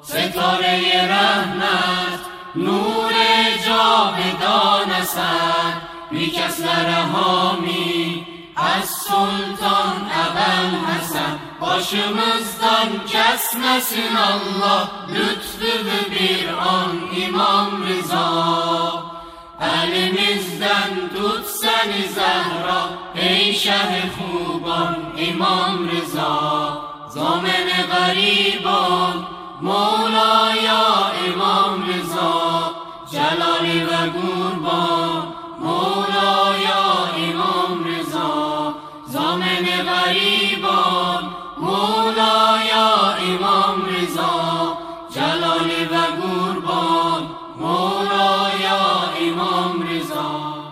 ستاره رحمت نور جاودان است، بی کس لرهامی از سلطان ابوالحسن. Başımızdan kesmesin Allah, lütfü bir an İmam Rıza. Elimizden tut seni Zehra, ey şeh-i خوبان İmam Rıza. زامن غریبان مولایا امام رضا، جلالی و قربان مولایا امام رضا. زامن غریبان مولایا امام